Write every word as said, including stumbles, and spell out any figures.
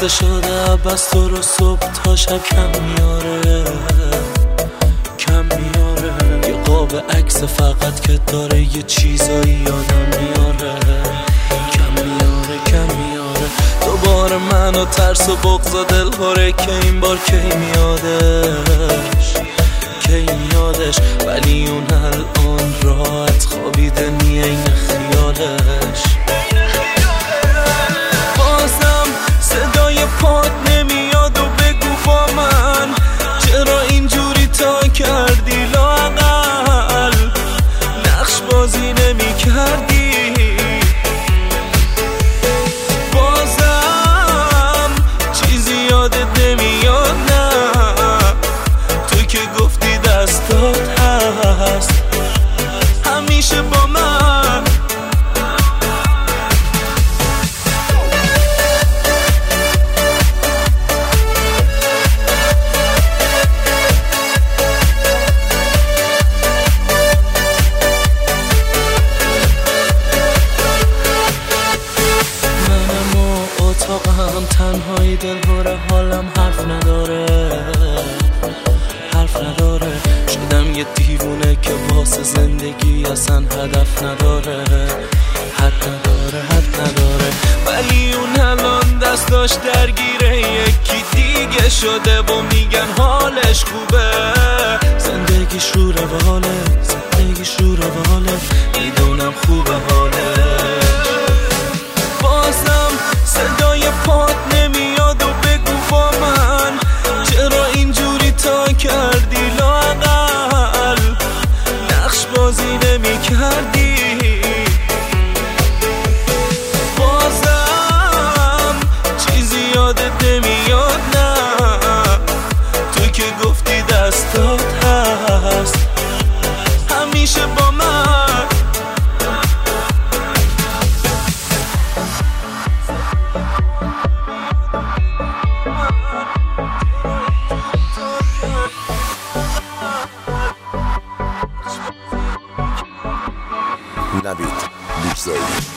خسته شده بس تو رو صبح تا شب کم میاره کم میاره. یه قاب عکس فقط که داره یه چیزایی یادم میاره کم میاره کم میاره. دوباره من و ترس و بغض و دلهوره که این بار کی میادش کی میادش. ولی اون الان راحت خوابیده نیه این خیالش. بازم صدای پات نمیاد و بگو با من چرا اینجوری تا کردی لااقل نقش بازی نمی کردی. بازم چیزی یادت نمیاد نه تو که گفتی دستات هست همیشه با من. اتاقم تنهایی دلهوره حالم حرف نداره حرف نداره. شدم یه دیوونه که واسه زندگی اصلا هدف نداره حد نداره حد نداره. ولی اون الان دستاش درگیره یکی دیگه شده و میگن حالش خوبه. زندگیش رو رواله زندگیش رو رواله میدونم خوبه حالش. بازم صدای پات نمیاد و بگو با من چرا اینجوری تا کردی لااقل نقش بازی نمی کردی. بازم چیزی یادت نمیاد نه تو که گفتی دستات هست همیشه با من. Navit Luxury.